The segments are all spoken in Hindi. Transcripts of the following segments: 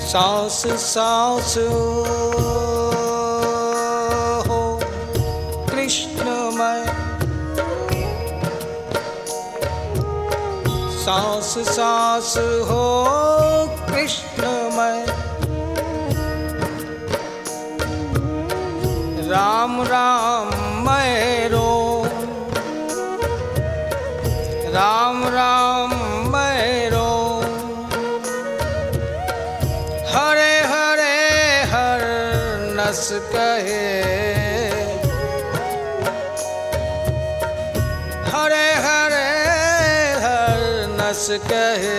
सांस सांस हो कृष्णमय, सांस सांस हो कृष्णमय, राम राम मैं रोम, राम राम मैं रोम, हरे हरे हर नस कहे, हरे हरे हर नस कहे,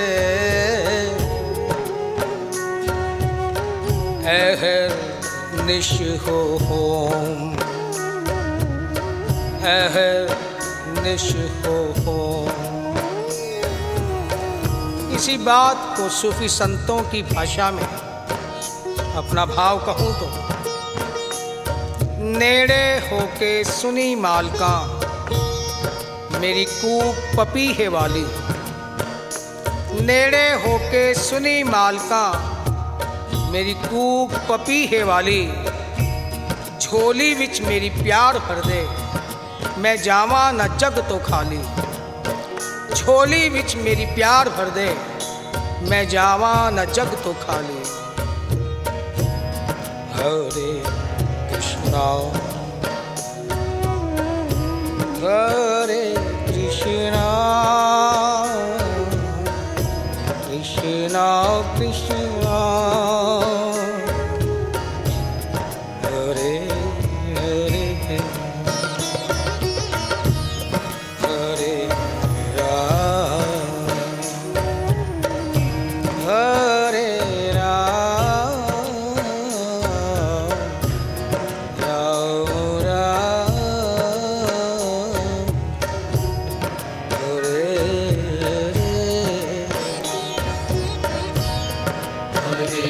अहर निश हो होम, अहर निश हो होम। इसी बात को सूफी संतों की भाषा में अपना भाव कहूँ तो, नेड़े होके सुनी मालका मेरी कूक पपी है वाली, नेड़े होके सुनी मालका मेरी कूक पपी है वाली, झोली विच मेरी प्यार भर दे मैं जावा न जग तो खाली, झोली विच मेरी प्यार भर दे मैं जावा न जग तो खाली। हरे कृष्णा हरे कृष्णा कृष्णा कृष्णा हरे हरे हरे राम हरे Ram Ram Ram Hare Hare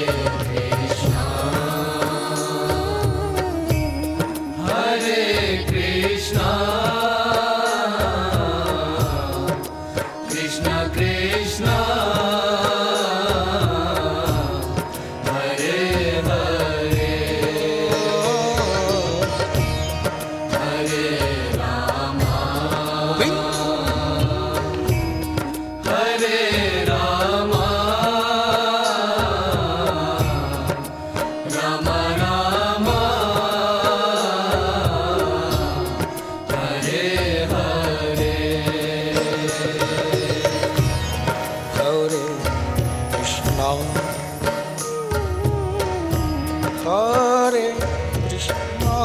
Hare Krishna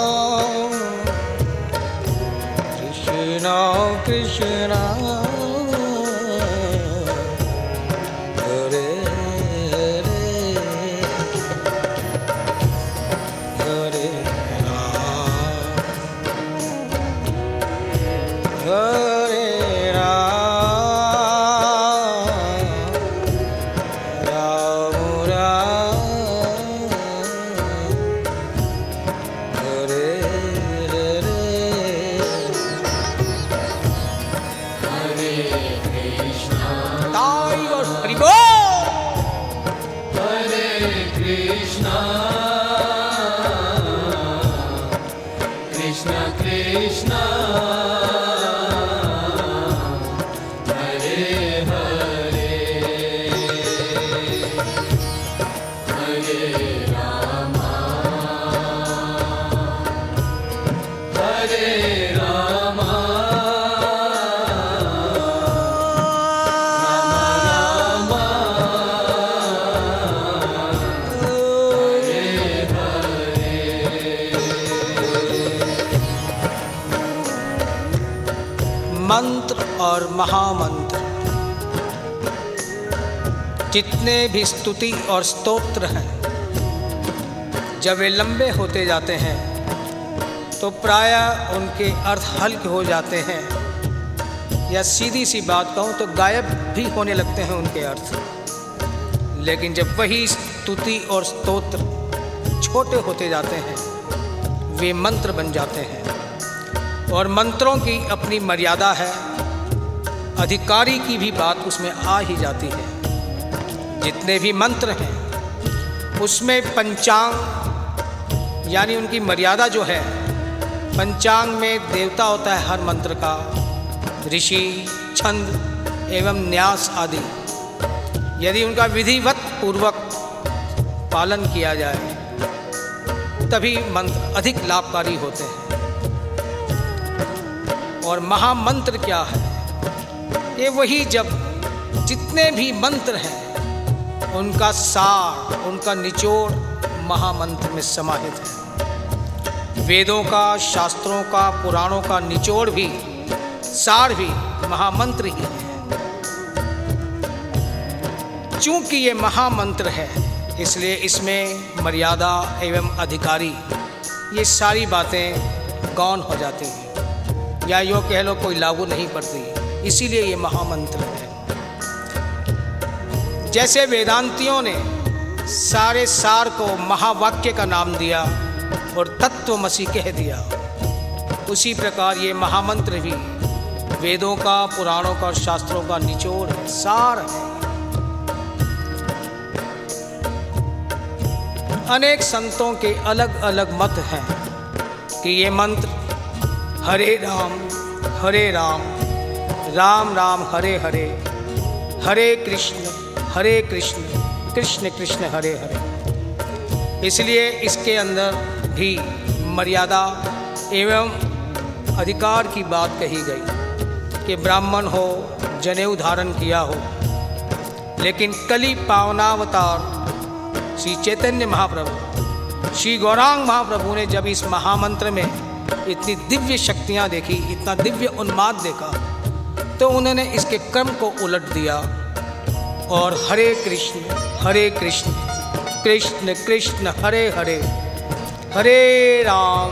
Krishna Krishna Hare Hare Hare Ram Hare Krishna Krishna Hare Hare Hare Rama Hare Rama मंत्र और महामंत्र जितने भी स्तुति और स्तोत्र हैं, जब वे लंबे होते जाते हैं तो प्रायः उनके अर्थ हल्के हो जाते हैं, या सीधी सी बात कहूँ तो गायब भी होने लगते हैं उनके अर्थ। लेकिन जब वही स्तुति और स्तोत्र छोटे होते जाते हैं, वे मंत्र बन जाते हैं। और मंत्रों की अपनी मर्यादा है, अधिकारी की भी बात उसमें आ ही जाती है। जितने भी मंत्र हैं उसमें पंचांग यानी उनकी मर्यादा जो है, पंचांग में देवता होता है हर मंत्र का, ऋषि, छंद एवं न्यास आदि। यदि उनका विधिवत पूर्वक पालन किया जाए तभी मंत्र अधिक लाभकारी होते हैं। और महामंत्र क्या है? ये वही जब जितने भी मंत्र हैं उनका सार, उनका निचोड़ महामंत्र में समाहित है। वेदों का, शास्त्रों का, पुराणों का निचोड़ भी, सार भी महामंत्र ही है। चूंकि ये महामंत्र है इसलिए इसमें मर्यादा एवं अधिकारी ये सारी बातें गौण हो जाती हैं, या यो कह लो कोई लागू नहीं पड़ती, इसीलिए ये महामंत्र है। जैसे वेदांतियों ने सारे सार को महावाक्य का नाम दिया और तत्वमसि कह दिया, उसी प्रकार ये महामंत्र भी वेदों का, पुराणों का और शास्त्रों का निचोड़ है, सार है। अनेक संतों के अलग अलग मत हैं कि ये मंत्र हरे राम, राम राम हरे हरे, हरे कृष्ण, कृष्ण कृष्ण हरे हरे। इसलिए इसके अंदर भी मर्यादा एवं अधिकार की बात कही गई कि ब्राह्मण हो, जनेऊ धारण किया हो। लेकिन कली पावनावतार श्री चैतन्य महाप्रभु, श्री गौरांग महाप्रभु ने जब इस महामंत्र में इतनी दिव्य शक्तियाँ देखी, इतना दिव्य उन्माद देखा, तो उन्होंने इसके क्रम को उलट दिया और हरे कृष्ण कृष्ण कृष्ण हरे हरे, हरे राम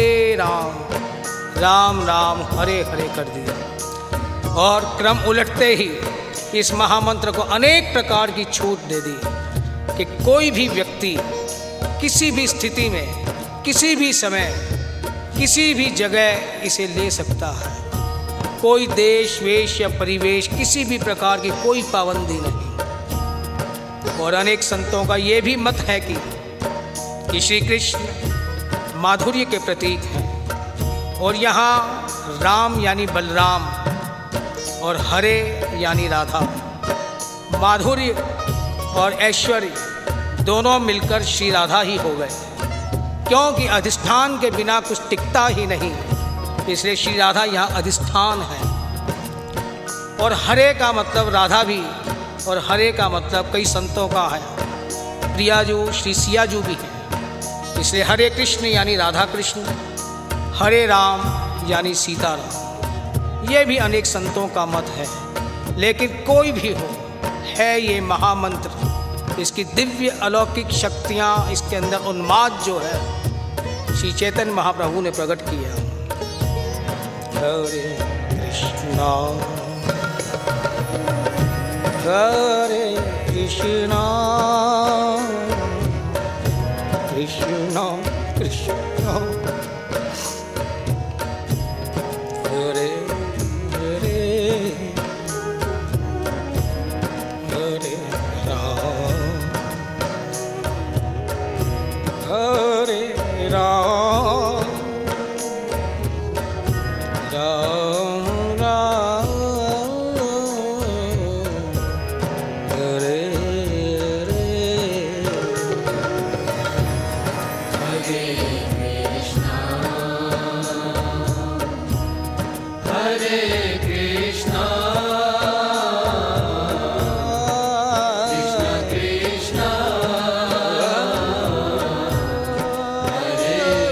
राम राम हरे हरे कर दिया। और क्रम उलटते ही इस महामंत्र को अनेक प्रकार की छूट दे दी कि कोई भी व्यक्ति किसी भी स्थिति में, किसी भी समय, किसी भी जगह इसे ले सकता है। कोई देश, वेश या परिवेश, किसी भी प्रकार की कोई पाबंदी नहीं। और अनेक संतों का ये भी मत है कि श्री कृष्ण माधुर्य के प्रतीक हैं और यहाँ राम यानी बलराम और हरे यानी राधा, माधुर्य और ऐश्वर्य दोनों मिलकर श्री राधा ही हो गए, क्योंकि अधिष्ठान के बिना कुछ टिकता ही नहीं, इसलिए श्री राधा यहाँ अधिष्ठान है। और हरे का मतलब राधा भी, और हरे का मतलब कई संतों का है प्रियाजू, श्री सियाजू भी है, इसलिए हरे कृष्ण यानी राधा कृष्ण, हरे राम यानी सीताराम। ये भी अनेक संतों का मत है। लेकिन कोई भी हो, है ये महामंत्र, इसकी दिव्य अलौकिक शक्तियाँ, इसके अंदर उन्माद जो है श्री चैतन्य महाप्रभु ने प्रकट किया। हरे कृष्णा कृष्णा कृष्णा हरे हरे हरे राम हरे राम राम राम हरे हरे हरे कृष्णा हरे कृष्णा कृष्ण कृष्ण हरे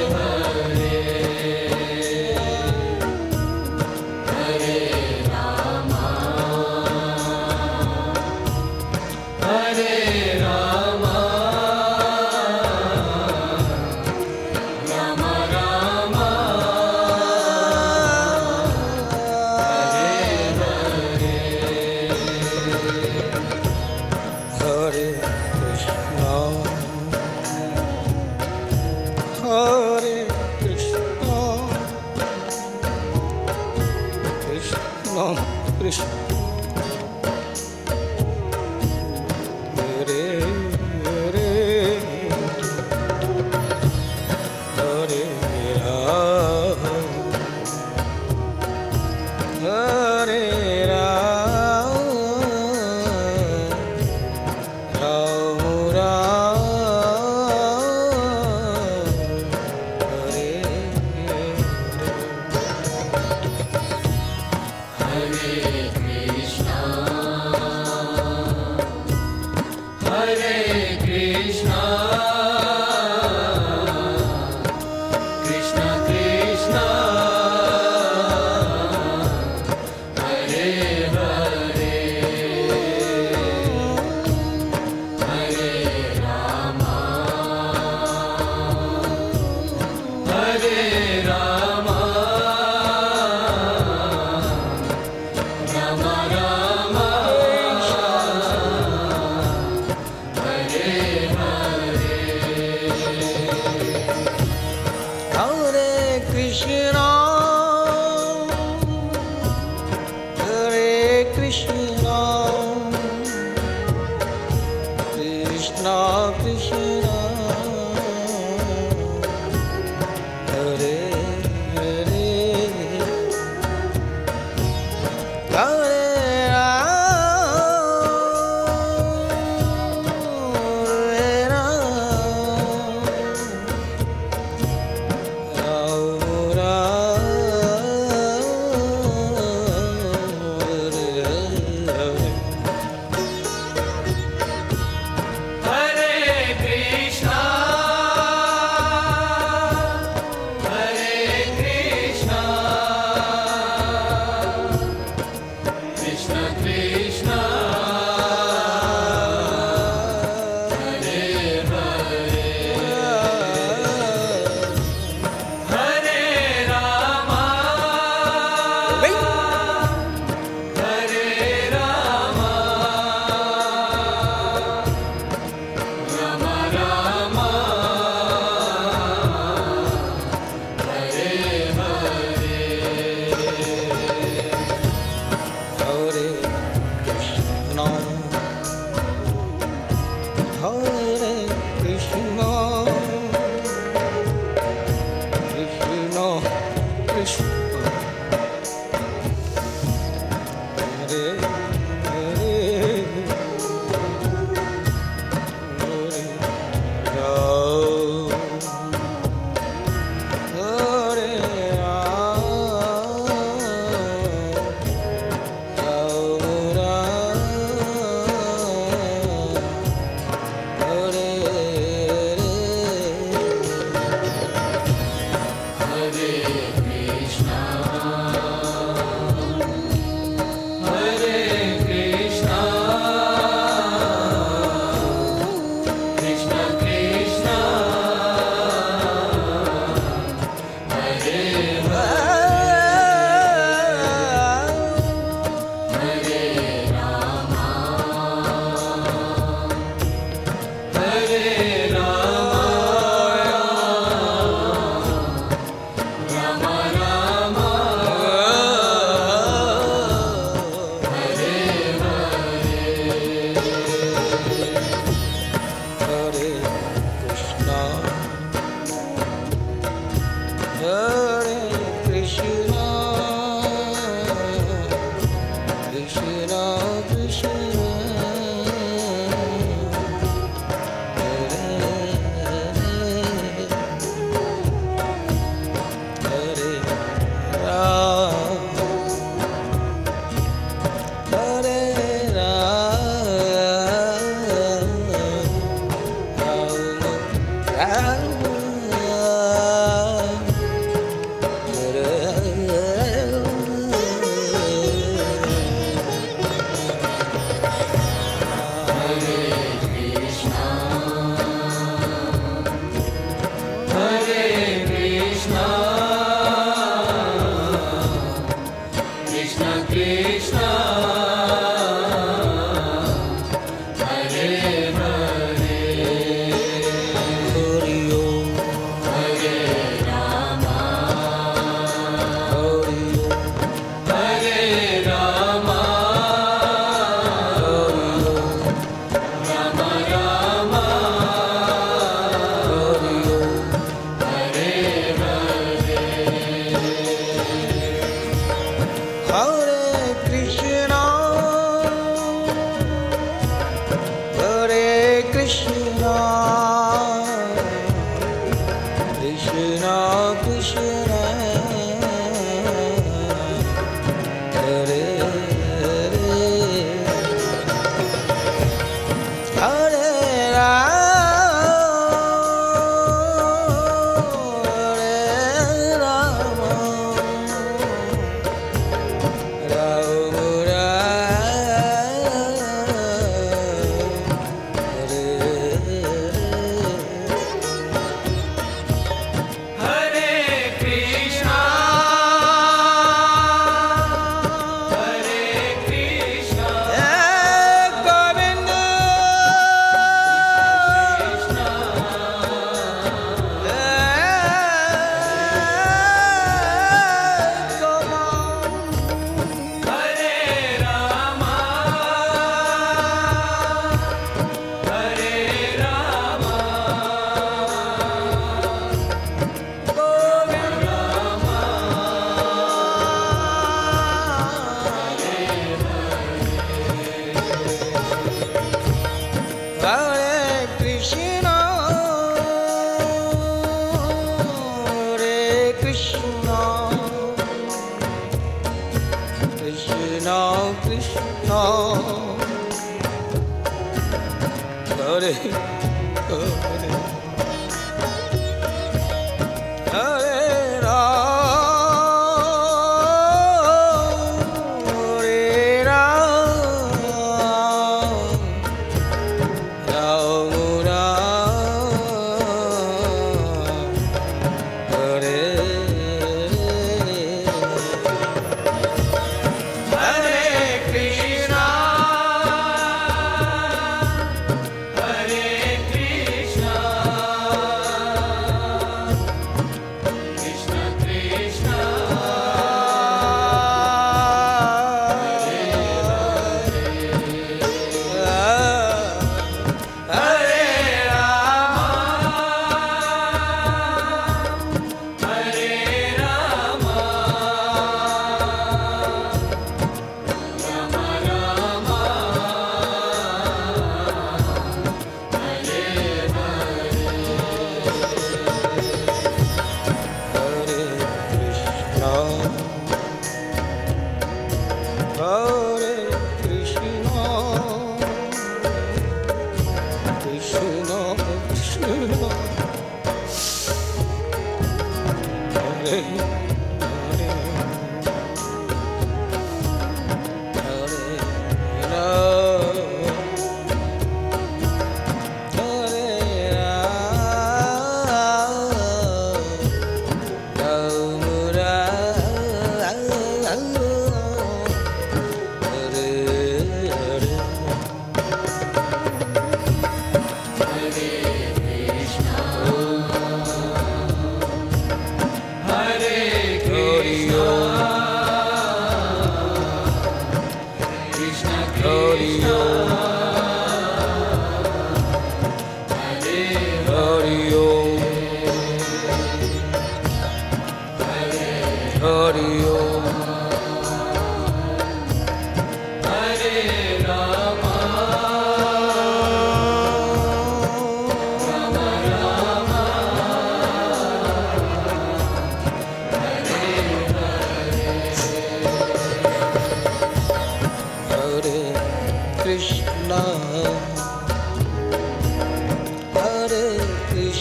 Hare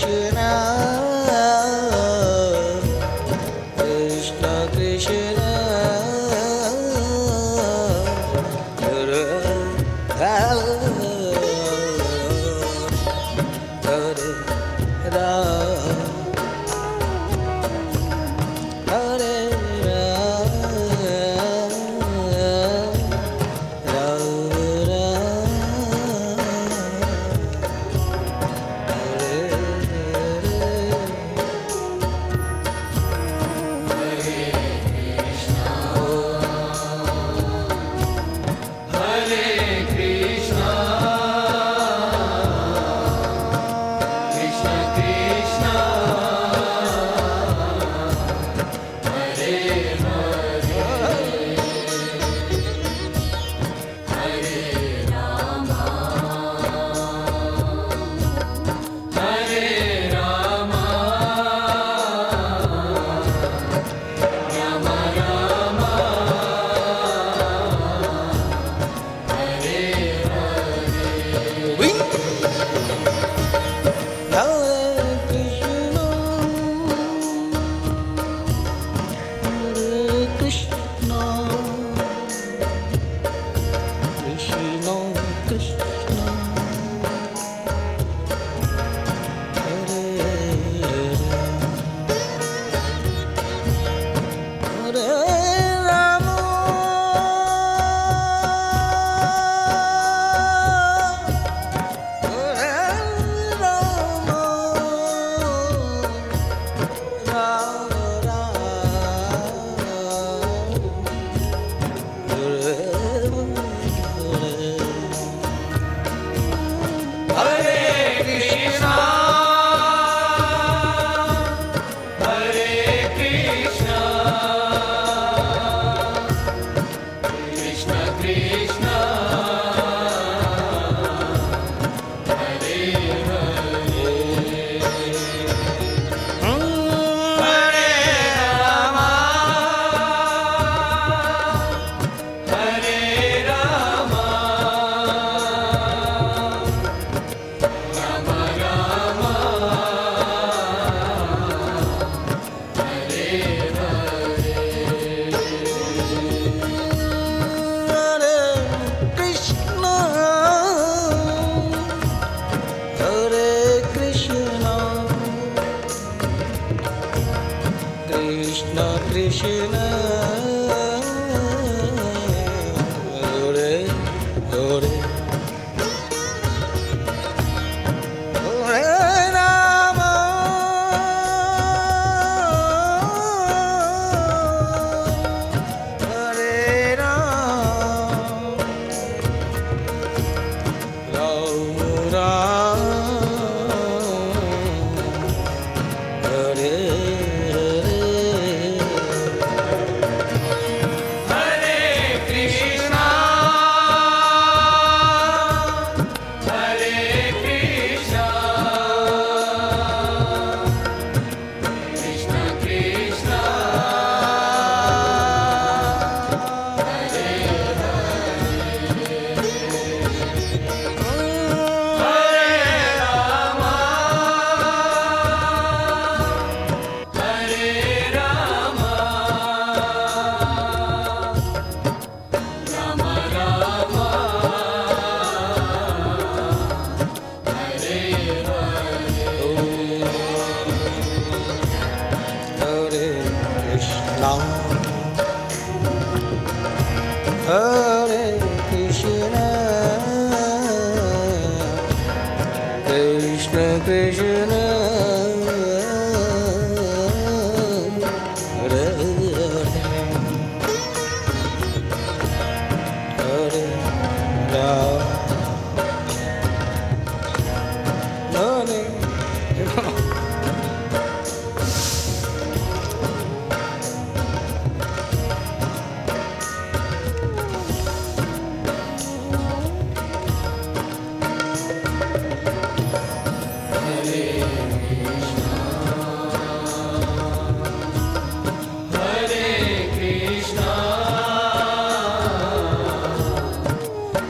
Krishna Krishna Krishna Hare Hare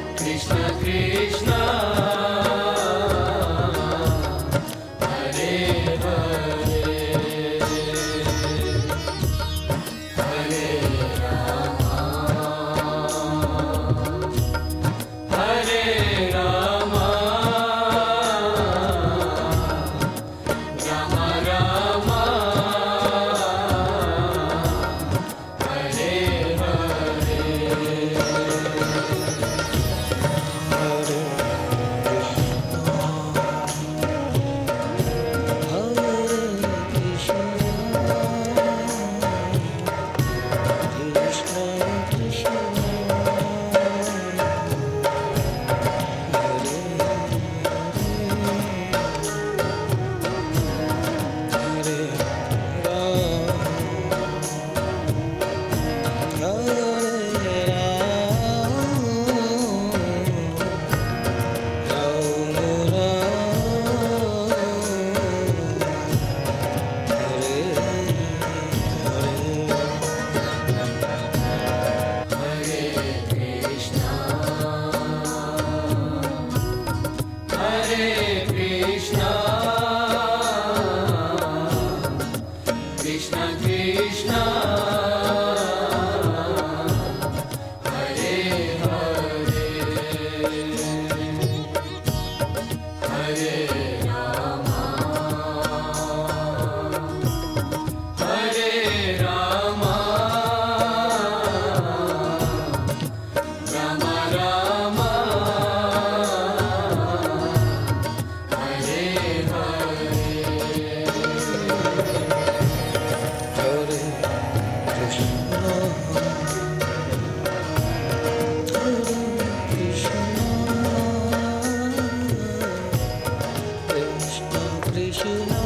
Krishna Hare Krishna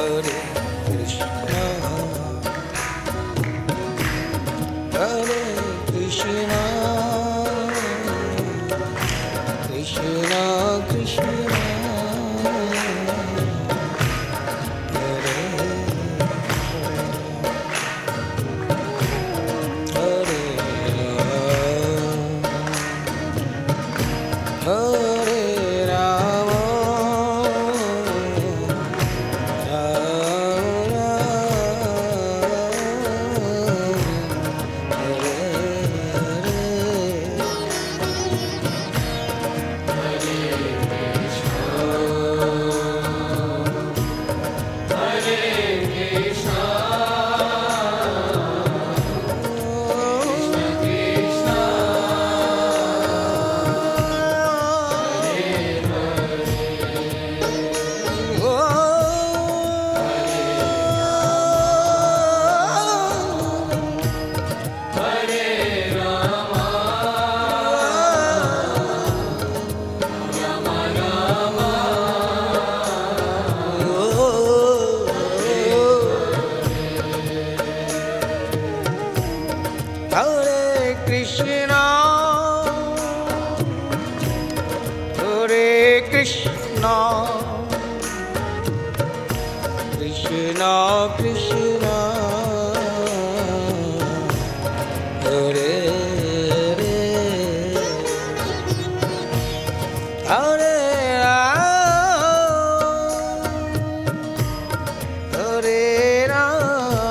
Hare Krishna, Hare Krishna, Krishna Krishna, Hare Hare Hare Rama, Rama Hare Hare Krishna, Hare Krishna, Krishna Krishna, Hare Hare, Hare Ram,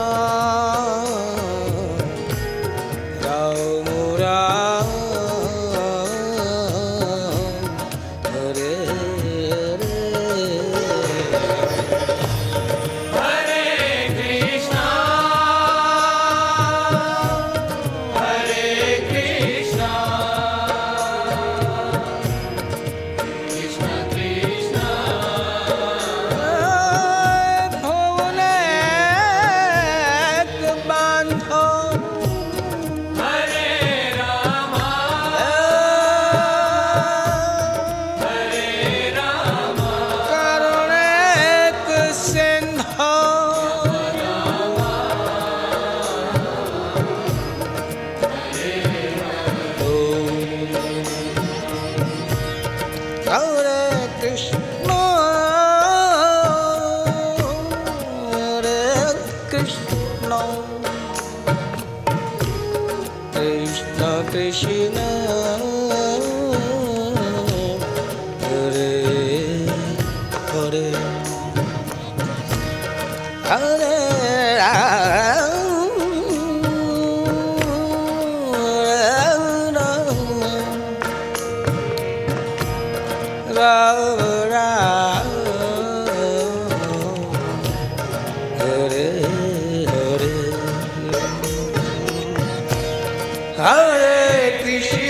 Ram Ram, Hare Krishna, Hare Hare, Hare Hare Krishna.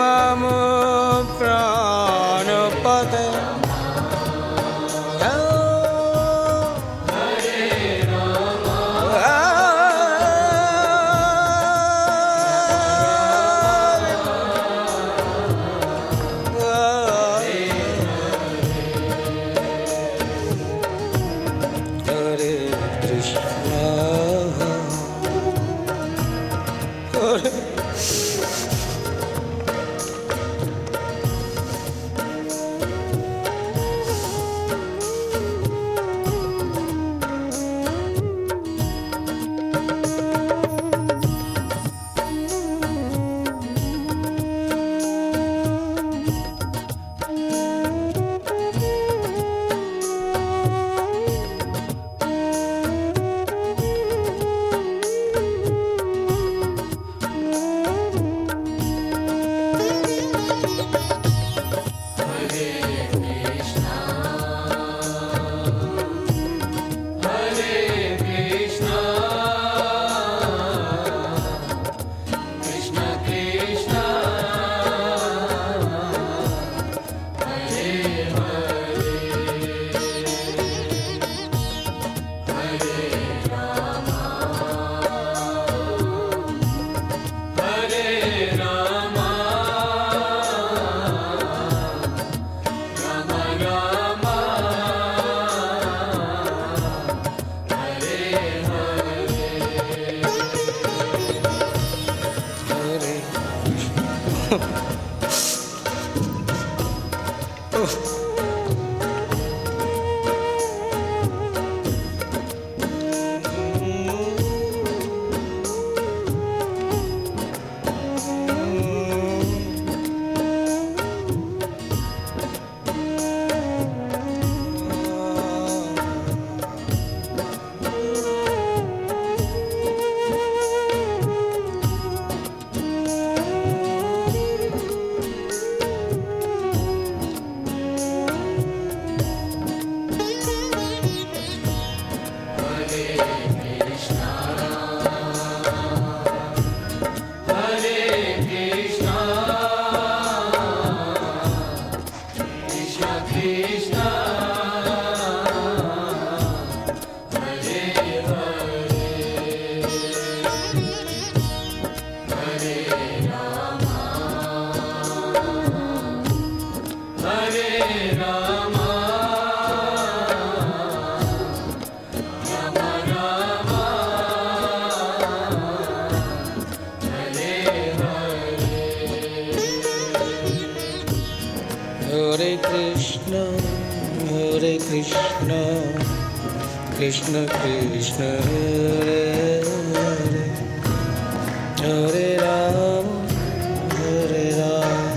मम प्राणपते Krishna Krishna Hare Hare Hare Rama Hare Rama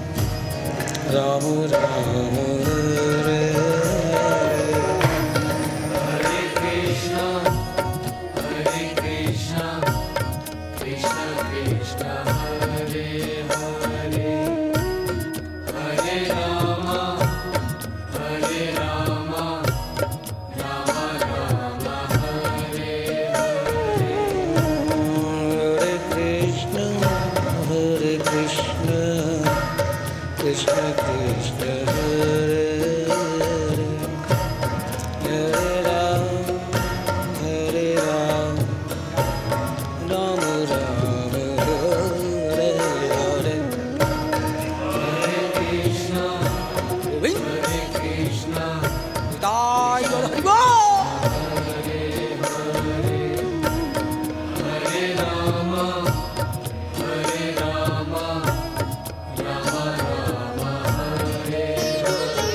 Rama Rama Hare Hare Hare Krishna Krishna Krishna Hare Hare Hare Rama Krishna Krishna Hare Hare Hare Rama Hare Rama Rama Rama Hare Hare Hare Krishna Jai Hare Hare Hare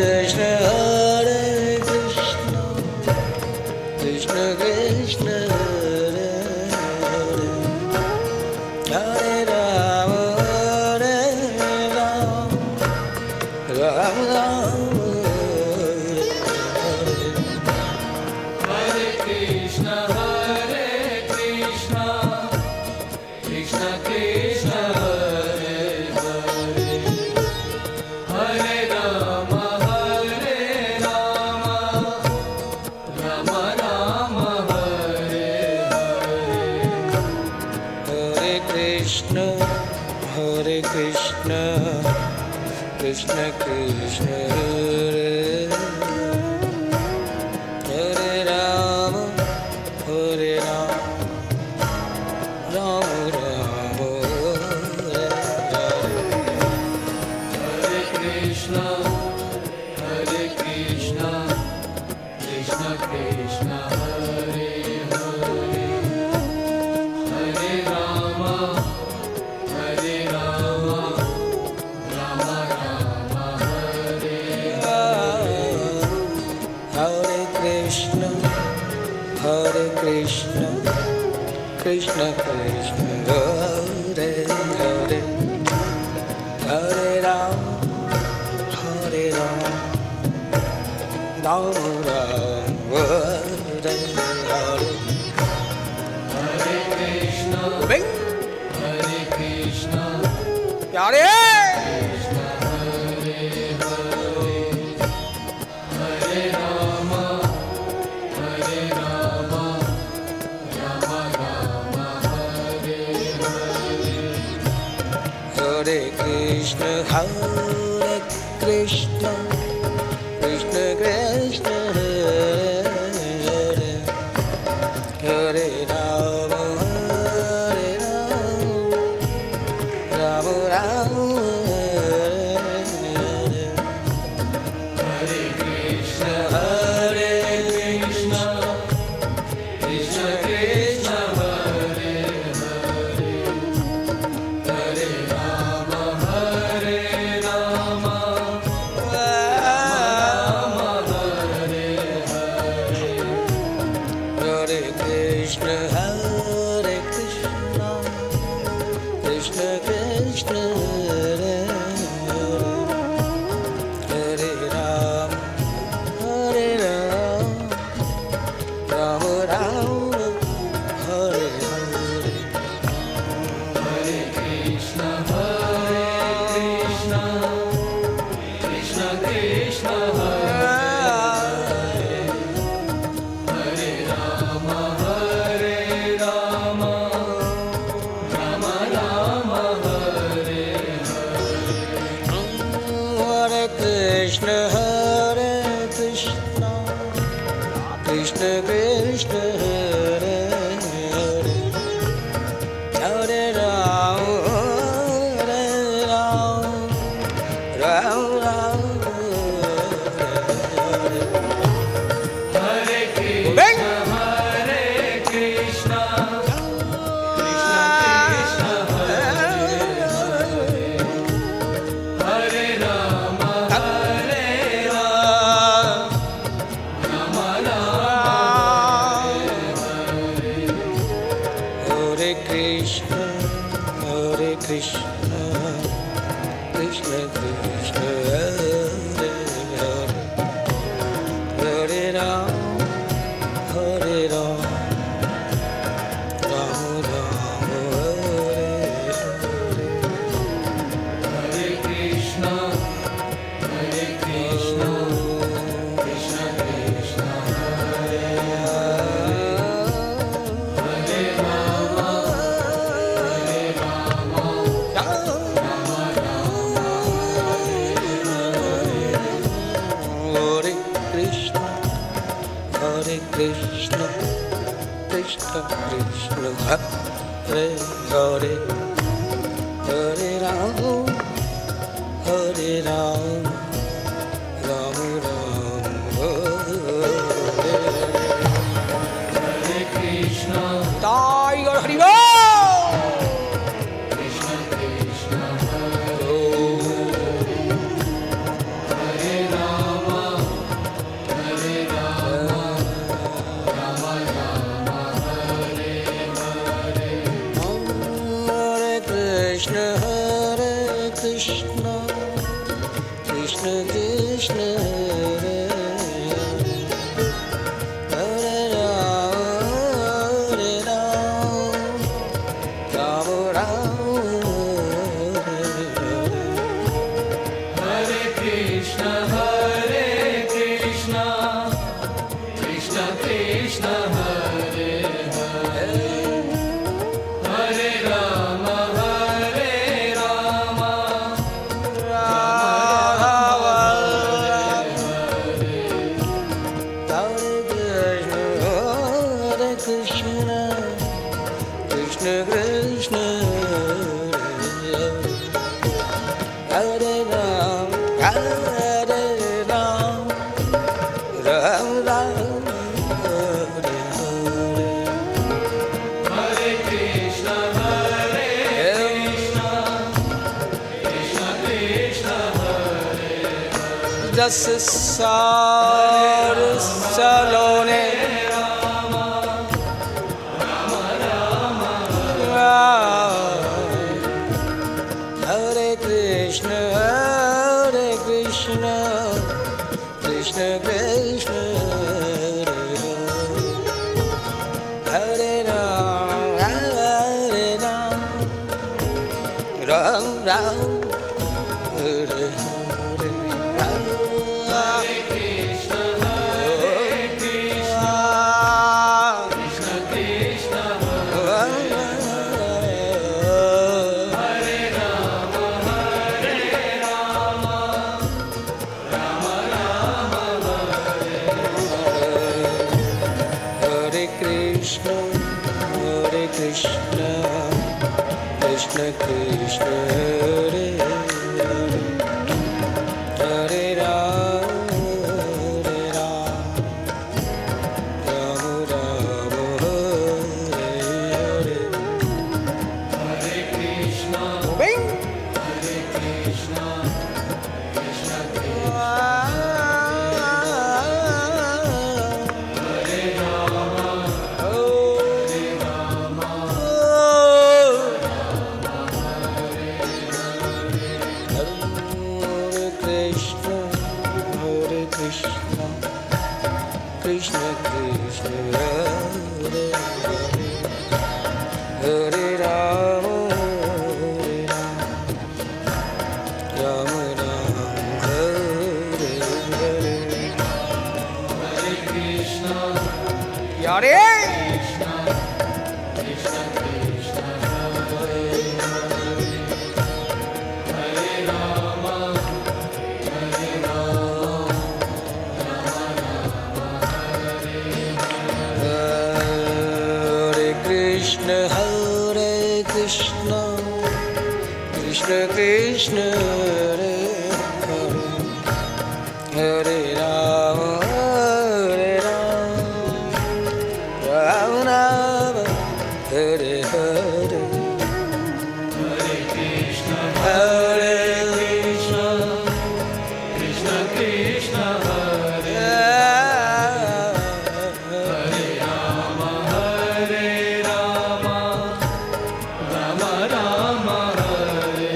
Krishna Krishna Hare Hare Rama Hare Rama Rama Rama Hare Hare Hare Krishna Krishna Krishna Hare Hare Hare Rama Hare Rama Rama Rama Hare Hare Krishna Krishna Krishna Hare Hare Hare Rama Hare Rama Rama Rama Hare Hare Hare Krishna Bing प्यारे Krishna Hare Hare Hare Rama Hare Rama Rama Rama Hare Hare Hare Krishna Krishna Krishna Hare Hare Hare Rama Hare Rama Rama Rama Hare Krishna Hare Krishna Krishna Krishna Hare Hare Hare Rama Hare Rama Rama Hare Hare Hare Krishna Krishna Krishna Hare Hare Rama Hare Rama Rama Rama Hare Hare Hare Krishna Hare Krishna Krishna Krishna Hare Hare Rama Hare Rama Rama Rama Hare Hare Krishna Krishna Krishna Hare Hare Hare Rama Rama Hare Krishna Bing! Hare Krishna Krishna Krishna Hare Hare Rama Hare Rama Rama Hare Krishna Krishna Krishna Hare Hare Hare Rama Hare Rama Rama Rama Hare Hare Krishna Krishna Krishna Hare Hare Rama Hare Rama Hare Krishna Krishna Krishna Hare Hare Hare Rama Hare Rama Rama Rama Hare Hare Krishna Tiger Hari Bol Krishna Krishna Hare Rama रस सार सलोने हरे कृष्ण कृष्ण कृष्ण हरे राम राम राम हरे Krishna Krishna Hare Hare Hare Rama Rama Rama Hare Hare Hare Krishna Hare Krishna Krishna Krishna Hare Rama Krishna Krishna Hare Hare Hare Rama Rama Rama Hare Hare Hare Krishna Yare Krishna Krishna Krishna Hare Hare Hare Rama Krishna Hare Krishna Krishna Krishna Hare Hare Hare Rama Rama Rama Hare Hare Hare Krishna Hare Krishna Krishna Krishna Hare Hare Rama Hare Rama Rama Rama Hare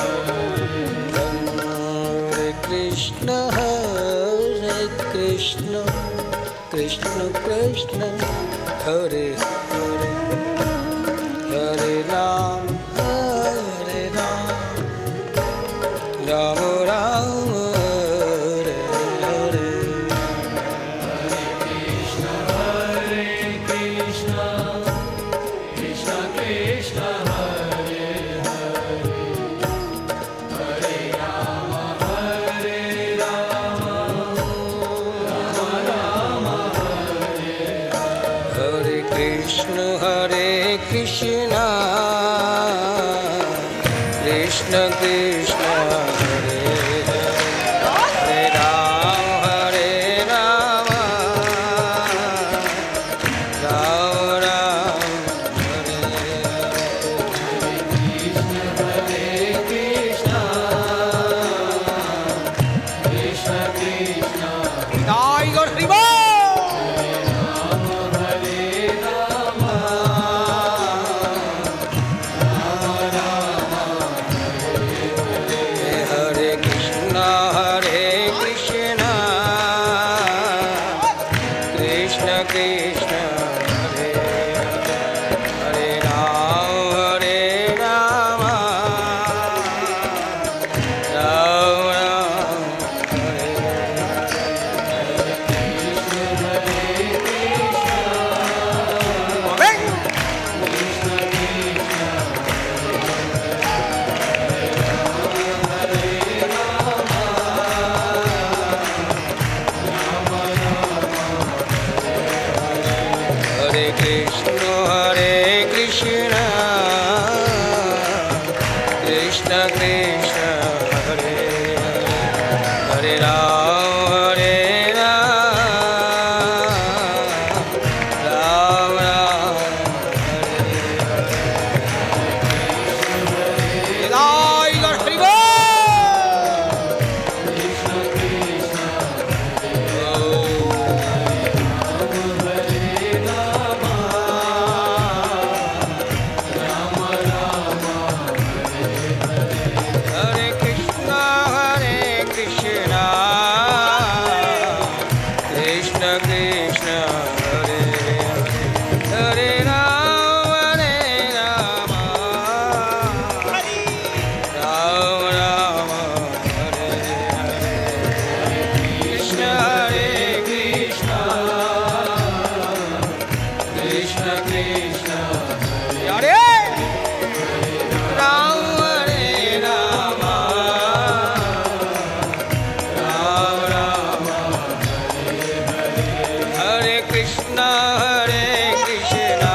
Hare Krishna Hare Krishna Krishna Krishna Hare Hare Hare Rama Rama Rama Hare Hare Hare Krishna Hare Krishna Krishna Krishna Hare Hare Hare Rama Hare Rama Rama Rama Hare Hare Krishna Hare Krishna Krishna Krishna Hare Hare Hare Rama Rama Rama Hare Hare Krishna Krishna Krishna Tiger River Krishna Hare Hare Rama Rama Hare Hare Krishna Hare Krishna Krishna Krishna Hare Hare Rama Rama Hare Hare Krishna Hare Krishna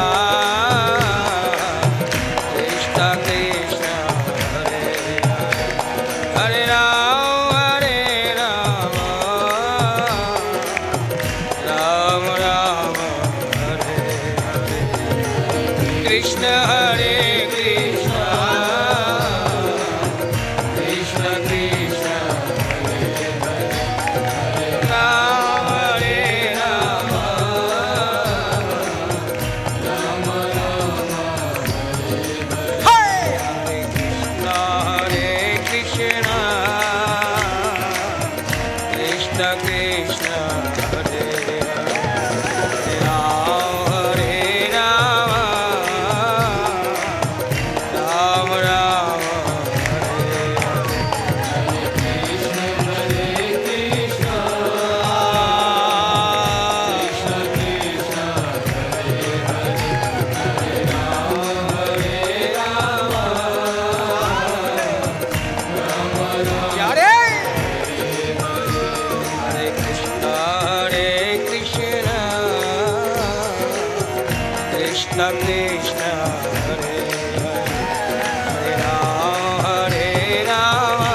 Krishna Krishna Hare Hare Hare Rama Rama Rama Hare Hare Krishna Hare Krishna Krishna Krishna Krishna Krishna Hare Hare Hare Rama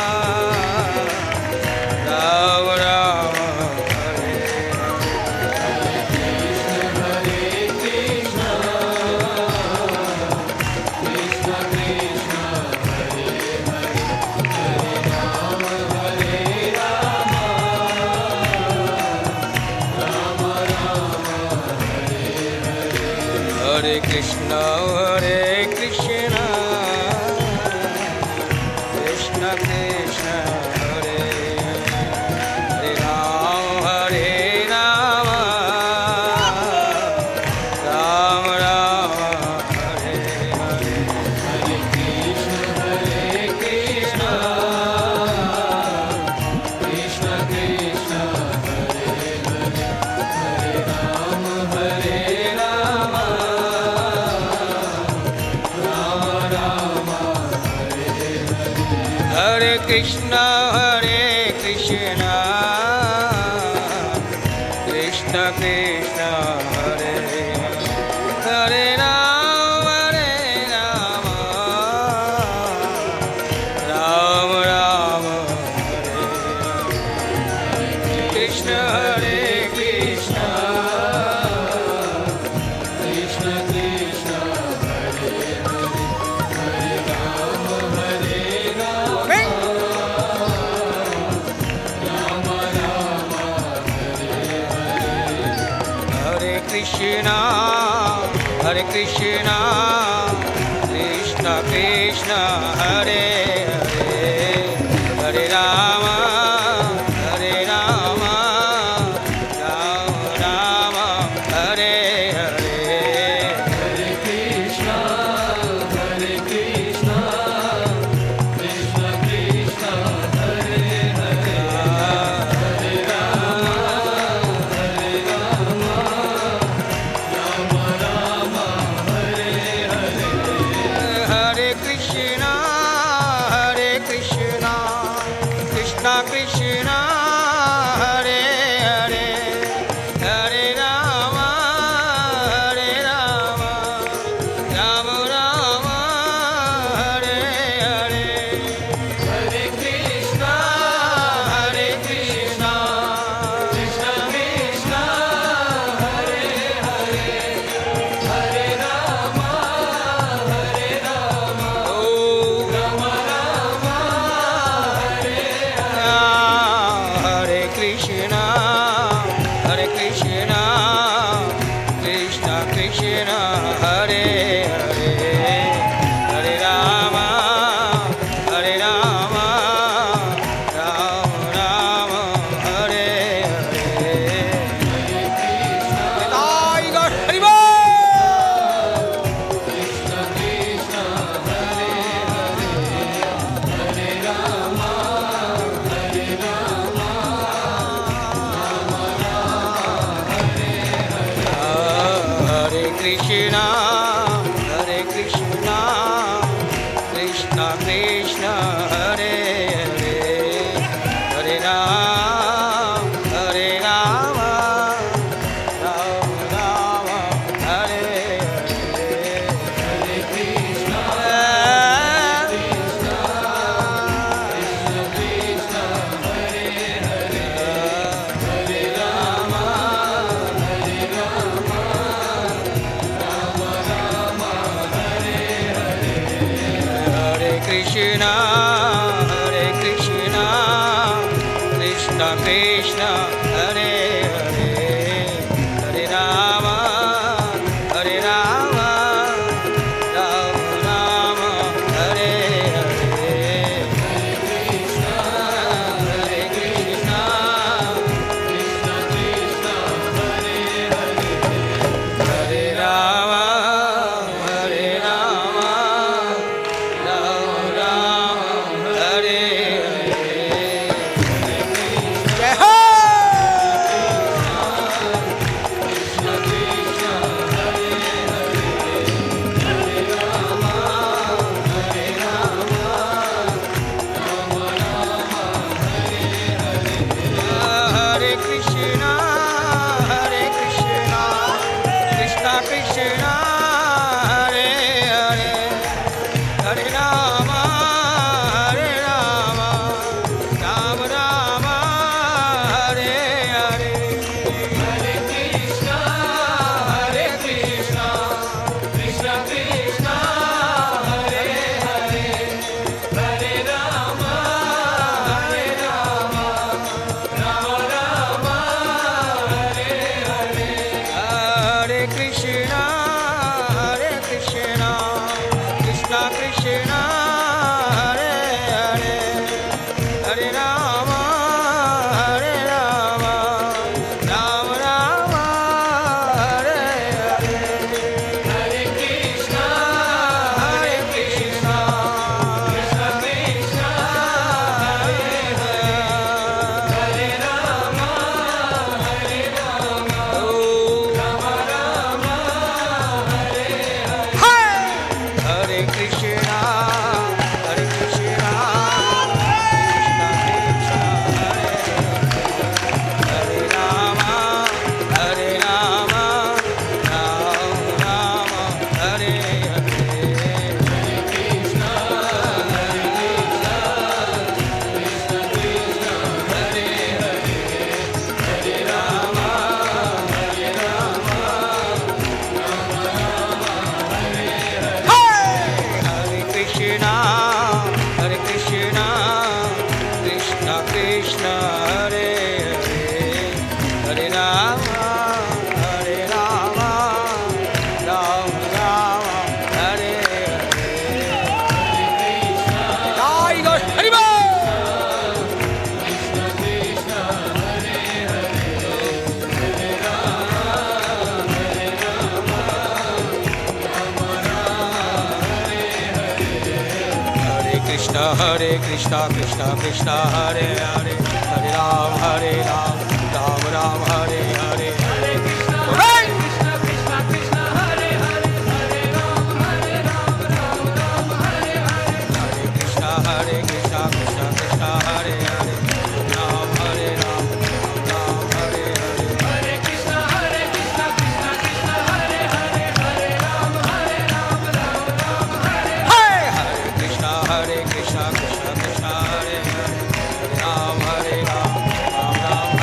Rama Rama Hare Hare Krishna Hare Krishna Krishna Krishna Hare Hare Rama Rama Rama Hare Hare Hare Krishna Krishna Krishna Hare Krishna Hare Krishna Krishna Krishna Hare Hare Rama Rama Rama Hare Krishna Hare Krishna Krishna Krishna Krishna Hare Krishna Krishna Krishna Hare Hare Hare Rama Rama Rama Hare Hare Hare Krishna Krishna Krishna Hare Hare Hare Rama Krishna Krishna Hare Hare Hare Rama Rama Rama Hare Hare Hare Krishna Krishna Krishna Hare Hare Hare Rama Oh Rama Hare Krishna Krishna Krishna Hare Hare Hare Rama Rama Rama Hare Hare Nitai Gaur Hari Bol Krishna Krishna Hare Hare Hare Rama Krishna Krishna Krishna Hare Hare Hare Rama Rama Krishna, Krishna Krishna, Hare Hare, Hare Rama, Hare Rama, Rama Rama, Hare Hare, Hare Krishna, Krishna Krishna, Hare Hare, Hare Rama, Hare Rama, Rama Rama, Hare Hare. Jai Ho! Hare Krishna, Krishna Krishna, Hare Hare, Hare Rama, Rama Rama, Hare Hare, Hare Krishna, Krishna Krishna, Hare Hare, Hare Rama, Rama Rama, Hare Hare, Hare Krishna, Krishna Krishna, Hare Hare, Hare Rama, Rama Rama, Hare Hare, Hare Krishna, Krishna Krishna, Hare Hare, Hare Rama, Rama Rama, Hare Hare, Hare Krishna, Krishna Krishna, Hare Rama, Rama Rama, Hare Hare, Hare Krishna, Hare Rama, Hare Krishna, Krishna Krishna, Hare Hare, Hare Rama, Rama Rama, Hare Hare. Jai Gaur Hari Bol. Hare Krishna, Krishna Hare Hare, Hare Ram, Ram Ram, Hare Hare, Hare Krishna, Krishna Hare Hare, Hare Ram, Ram Ram, Hare Hare, Hare Krishna, Krishna Hare Hare, Ram, Ram Hare Hare, Hare Krishna, Krishna Hare Hare, Hare Ram, Ram Ram, Hare Hare, Hare Krishna, Krishna Hare Hare, Ram, Ram Ram,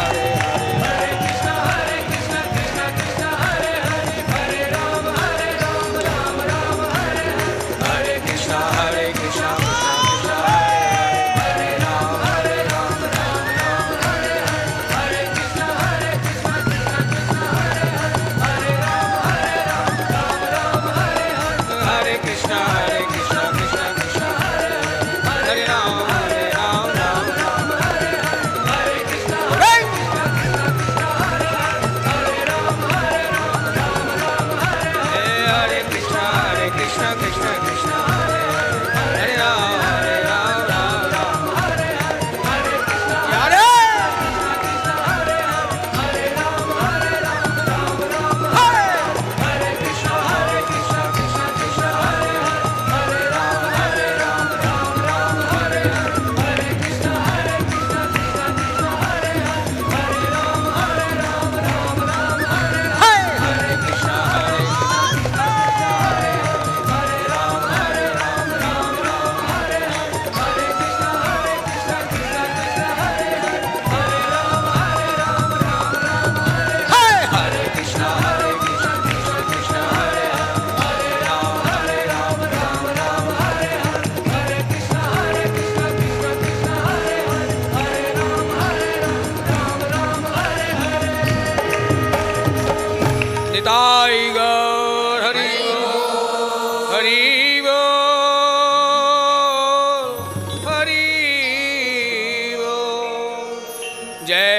जय